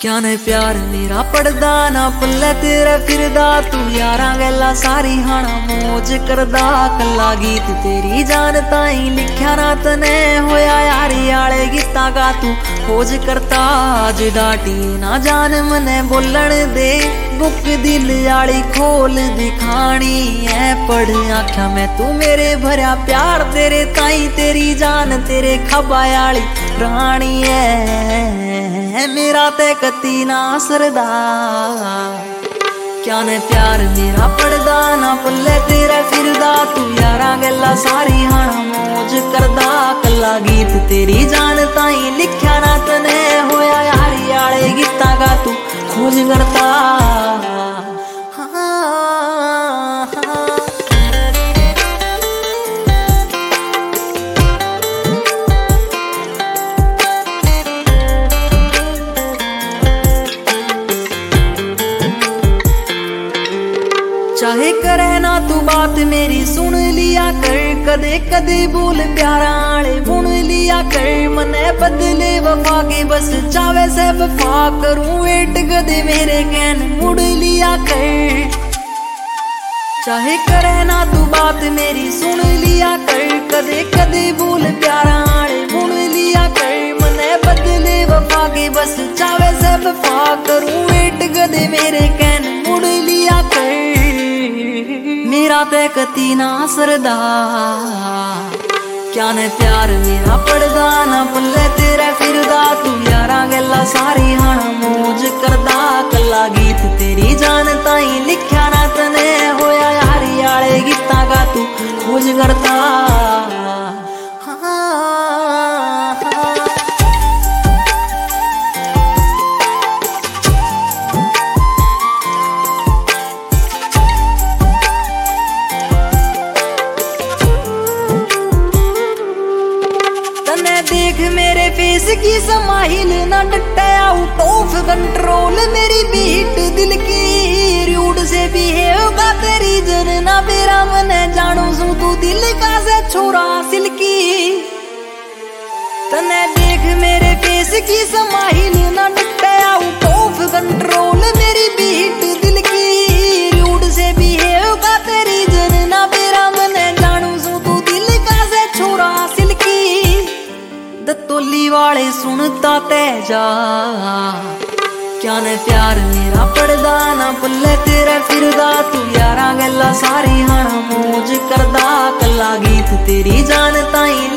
क्या ने प्यार मेरा पड़दा ना पल्ले तेरा फिरदा तू यारा गैला सारी हाना मौज करदा कला गीत तेरी जान ताई लिख्या ना तने होया यारी आले गीता का तू खोज करता अज डाटी ना जान मने बोलन दे बुक दिल आली खोल दिखानी है पढ़ आख्या मैं तू मेरे भरया प्यार तेरे ताई तेरी जान तेरे खबा आली रानी है मेरा ते कती ना सरदा क्या ने प्यार मेरा पड़दा ना पल्ले तेरा फिरदा तू यारा गल्ला सारी हाना मौज करदा कला गीत तेरी जान ताई लिख्या ना तने होया यारी आले गीता का तू खोज करता चाहे करे ना तू बात मेरी सुन लिया कर कदे कदे बोल प्यारा आले बुन लिया कर मने बदले वफा के बस चावे से वफा करूं वेट कदे मेरे कहन मुड़ लिया कर चाहे करे ना तू बात मेरी सुन लिया कर कदे कदे बोल प्यारा आले बुन लिया कर मने बदले वफा के बस चावे से वफा करूं वेट कदे मेरे कहन मुड़ लिया कर मेरा ते कती ना सरदा क्या ने प्यार मेरा पड़दा ना पल्ले तेरा फिरदा तू यारा गल्ला सारी हाना मौज करदा कला गीत तेरी जान ताई लिख्या ना तने होया यारी आले गीता का तू खोज करता देख मेरे फेस की समाहिल ना डटे आउट ऑफ कंट्रोल मेरी बीट दिल की रूड से बिहेव का तेरी जन ना मेरा मन जानू सू तू दिल का से छोरा सिल्की तने देख मेरे फेस की समाहिल ना डटे आउट ऑफ कंट्रोल मेरी बीट दिल की रूड से बिहेव का तेरी जन ना मेरा मन जानू सू तू दिल का से छोरा सिल्की दत्तोली वाले सुनता तेजा क्या ने प्यार मेरा पड़दा ना पल्ले तेरा फिरदा तू यारा गल्ला सारी हाना मौज करदा कला गीत तेरी जान ताई